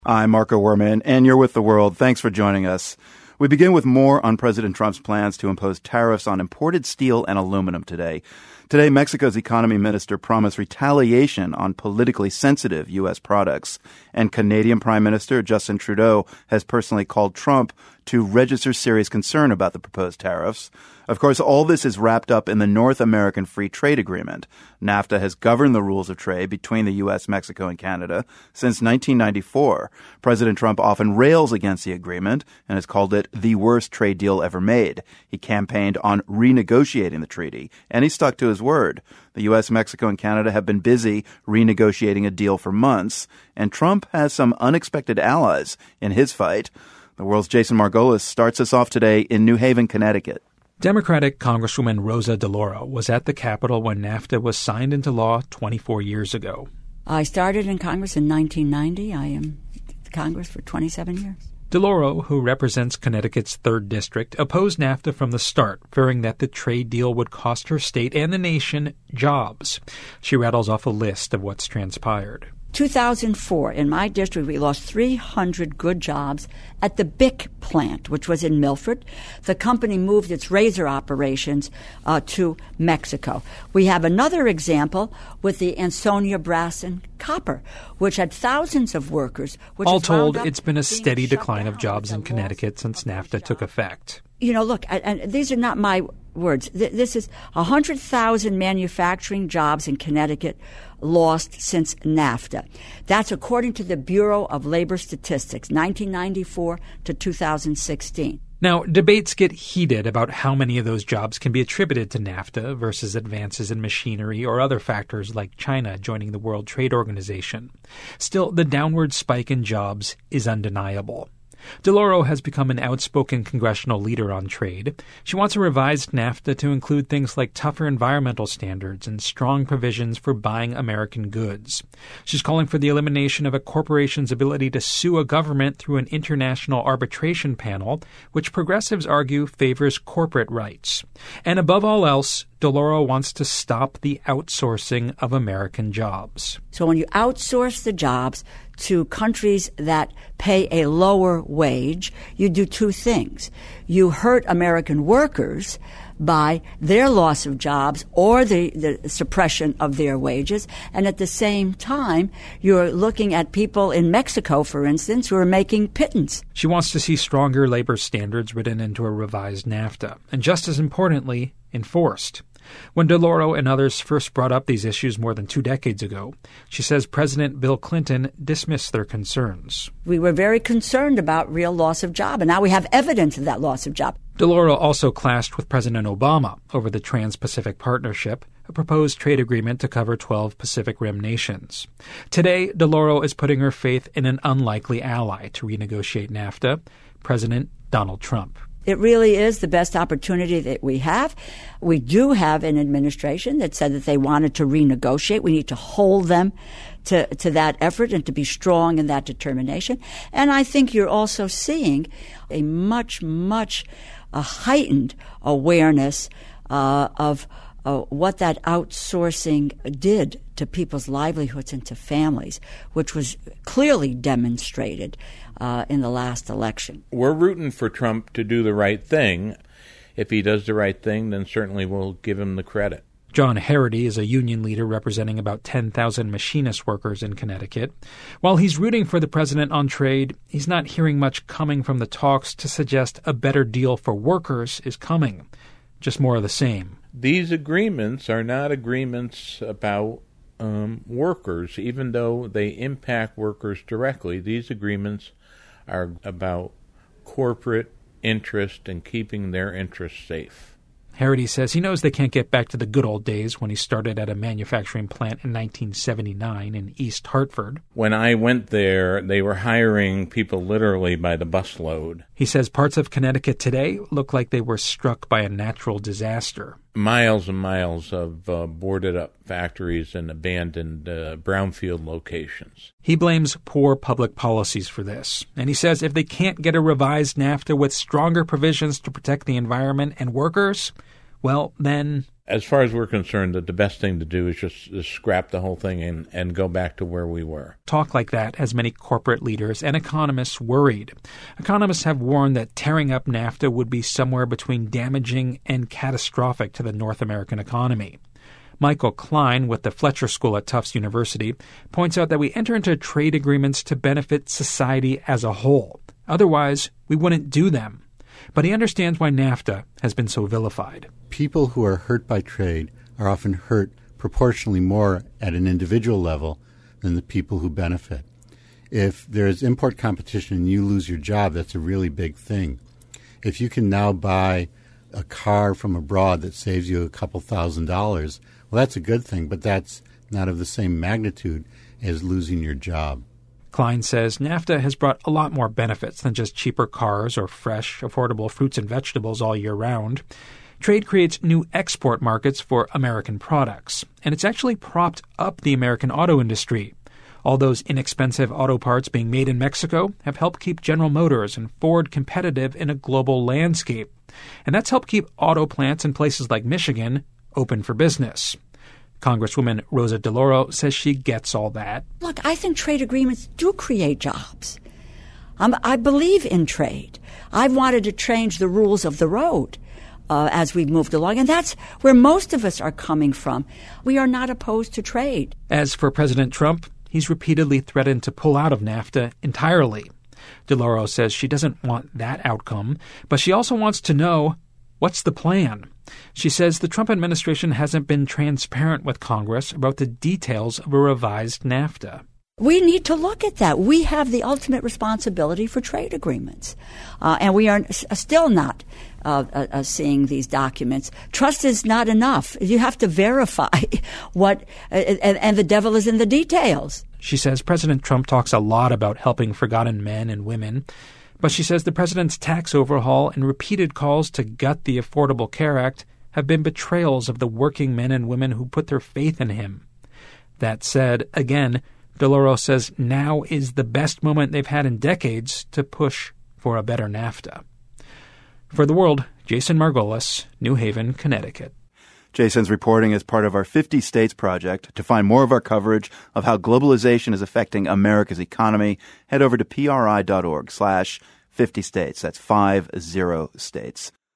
I'm Marco Werman, and you're with The World. Thanks for joining us. We begin with more on President Trump's plans to impose tariffs on imported steel and aluminum today. Today, Mexico's economy minister promised retaliation on politically sensitive U.S. products. And Canadian Prime Minister Justin Trudeau has personally called Trump to register serious concern about the proposed tariffs. Of course, all this is wrapped up in the North American Free Trade Agreement. NAFTA has governed the rules of trade between the U.S., Mexico, and Canada since 1994. President Trump often rails against the agreement and has called it the worst trade deal ever made. He campaigned on renegotiating the treaty, and he stuck to his word. The U.S., Mexico, and Canada have been busy renegotiating a deal for months, and Trump has some unexpected allies in his fight. The World's Jason Margolis starts us off today in New Haven, Connecticut. Democratic Congresswoman Rosa DeLauro was at the Capitol when NAFTA was signed into law 24 years ago. I started in Congress in 1990. I am in Congress for 27 years. DeLauro, who represents Connecticut's 3rd District, opposed NAFTA from the start, fearing that the trade deal would cost her state and the nation jobs. She rattles off a list of what's transpired. 2004, in my district, we lost 300 good jobs at the BIC plant, which was in Milford. The company moved its razor operations to Mexico. We have another example with the Ansonia Brass and Copper, which had thousands of workers. All told, it's been a steady decline of jobs in Connecticut since NAFTA took effect. You know, look, and these are not my words. This is 100,000 manufacturing jobs in Connecticut lost since NAFTA. That's according to the Bureau of Labor Statistics, 1994 to 2016. Now, debates get heated about how many of those jobs can be attributed to NAFTA versus advances in machinery or other factors like China joining the World Trade Organization. Still, the downward spike in jobs is undeniable. DeLauro has become an outspoken congressional leader on trade. She wants a revised NAFTA to include things like tougher environmental standards and strong provisions for buying American goods. She's calling for the elimination of a corporation's ability to sue a government through an international arbitration panel, which progressives argue favors corporate rights. And above all else, DeLauro wants to stop the outsourcing of American jobs. So when you outsource the jobs to countries that pay a lower wage, you do two things. You hurt American workers by their loss of jobs or the suppression of their wages. And at the same time, you're looking at people in Mexico, for instance, who are making pittance. She wants to see stronger labor standards written into a revised NAFTA, and just as importantly, enforced. When DeLauro and others first brought up these issues more than 2 decades ago, she says President Bill Clinton dismissed their concerns. We were very concerned about real loss of job, and now we have evidence of that loss of job. DeLauro also clashed with President Obama over the Trans-Pacific Partnership, a proposed trade agreement to cover 12 Pacific Rim nations. Today, DeLauro is putting her faith in an unlikely ally to renegotiate NAFTA, President Donald Trump. It really is the best opportunity that we have. We do have an administration that said that they wanted to renegotiate. We need to hold them to that effort and to be strong in that determination. And I think you're also seeing a much heightened awareness of what that outsourcing did to people's livelihoods and to families, which was clearly demonstrated in the last election. We're rooting for Trump to do the right thing. If he does the right thing, then certainly we'll give him the credit. John Harity is a union leader representing about 10,000 machinist workers in Connecticut. While he's rooting for the president on trade, he's not hearing much coming from the talks to suggest a better deal for workers is coming. Just more of the same. These agreements are not agreements about workers, even though they impact workers directly. These agreements are about corporate interest and keeping their interests safe. Harity says he knows they can't get back to the good old days when he started at a manufacturing plant in 1979 in East Hartford. When I went there, they were hiring people literally by the busload. He says parts of Connecticut today look like they were struck by a natural disaster. Miles and miles of boarded-up factories and abandoned brownfield locations. He blames poor public policies for this, and he says if they can't get a revised NAFTA with stronger provisions to protect the environment and workers, well, then As far as we're concerned, the best thing to do is just scrap the whole thing and go back to where we were. Talk like that has many corporate leaders and economists worried. Economists have warned that tearing up NAFTA would be somewhere between damaging and catastrophic to the North American economy. Michael Klein, with the Fletcher School at Tufts University, points out that we enter into trade agreements to benefit society as a whole. Otherwise, we wouldn't do them. But he understands why NAFTA has been so vilified. People who are hurt by trade are often hurt proportionally more at an individual level than the people who benefit. If there's import competition and you lose your job, that's a really big thing. If you can now buy a car from abroad that saves you a couple $1,000s, well, that's a good thing, but that's not of the same magnitude as losing your job. Klein says NAFTA has brought a lot more benefits than just cheaper cars or fresh, affordable fruits and vegetables all year round. Trade creates new export markets for American products, and it's actually propped up the American auto industry. All those inexpensive auto parts being made in Mexico have helped keep General Motors and Ford competitive in a global landscape. And that's helped keep auto plants in places like Michigan open for business. Congresswoman Rosa DeLauro says she gets all that. Look, I think trade agreements do create jobs. I believe in trade. I've wanted to change the rules of the road as we've moved along, and that's where most of us are coming from. We are not opposed to trade. As for President Trump, he's repeatedly threatened to pull out of NAFTA entirely. DeLauro says she doesn't want that outcome, but she also wants to know, what's the plan? She says the Trump administration hasn't been transparent with Congress about the details of a revised NAFTA. We need to look at that. We have the ultimate responsibility for trade agreements, and we are still not seeing these documents. Trust is not enough. You have to verify what, and the devil is in the details. She says President Trump talks a lot about helping forgotten men and women, but she says the president's tax overhaul and repeated calls to gut the Affordable Care Act have been betrayals of the working men and women who put their faith in him. That said, again, DeLauro says now is the best moment they've had in decades to push for a better NAFTA. For The World, Jason Margolis, New Haven, Connecticut. Jason's reporting is part of our 50 States project. To find more of our coverage of how globalization is affecting America's economy, head over to pri.org/50 states. That's 50 states.